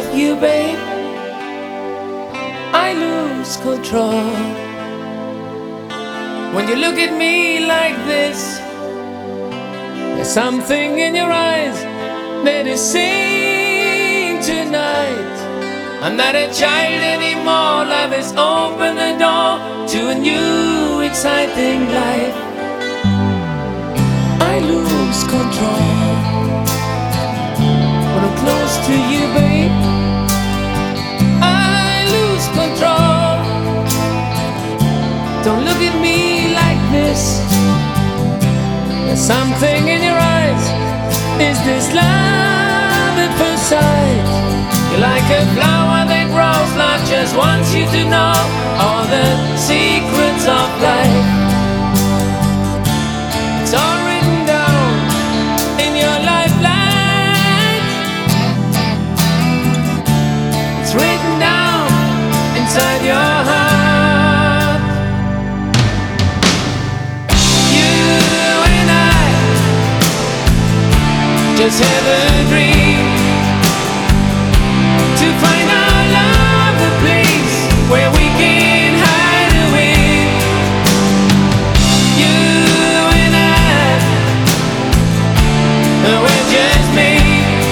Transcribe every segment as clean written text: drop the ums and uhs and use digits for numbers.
of you, babe, I lose control. When you look at me like this, there's something in your eyes that is saying tonight, I'm not a child anymore. Love has opened the door to a new exciting life. I lose control when I'm close to you, babe. I lose control. Don't look at me like this. There's something in your eyes. Is this love at first sight? You're like a flower that grows. Life just wants you to know all the secrets of life. It's all written down in your lifeline. It's written down inside your heart. You and I just have a dream to find our love a place where we can hide away. You and I, we're just made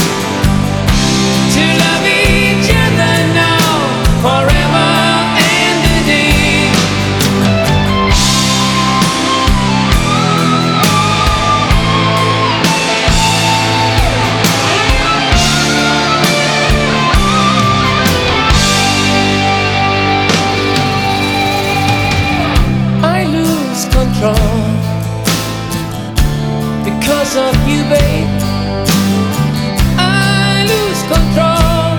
to love each other now, forever and a day. I lose control because of you, babe. I lose control.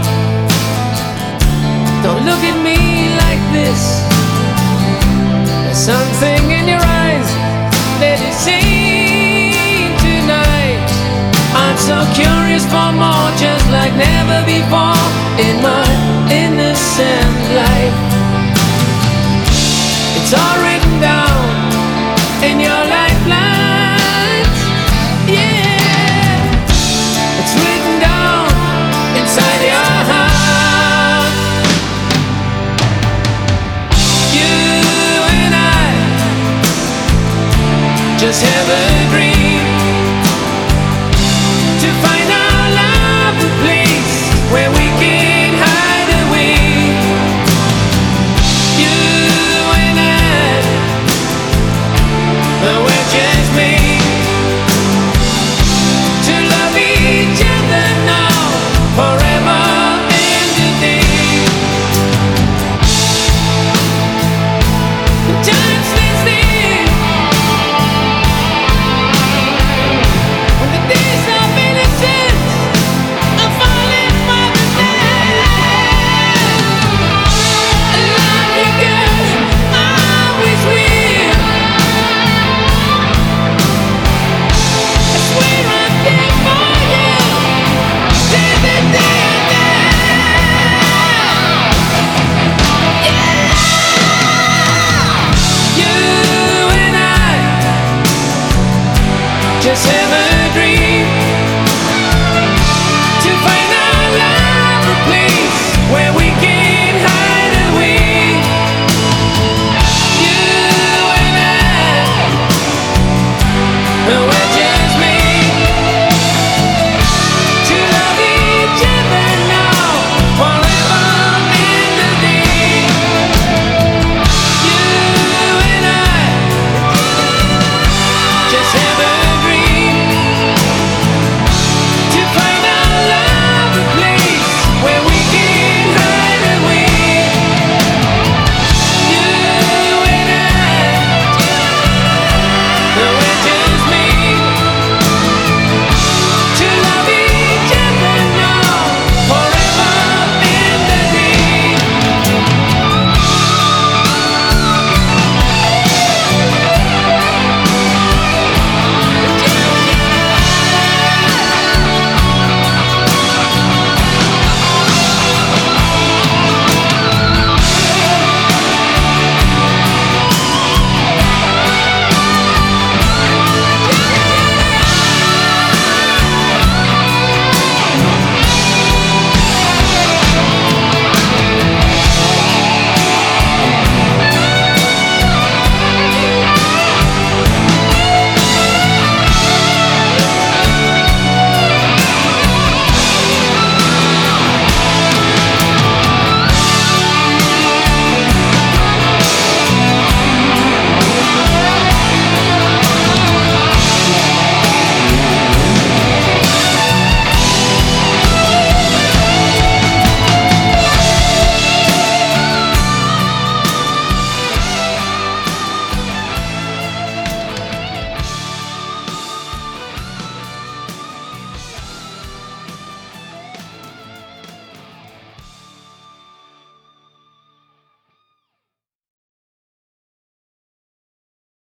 Don't look at me like this. There's something in your eyes that is saying tonight, I'm so curious for more, just like never before in my innocent life. It's all written down in your lifelines. Yeah, it's written down inside your heart. You and I just have a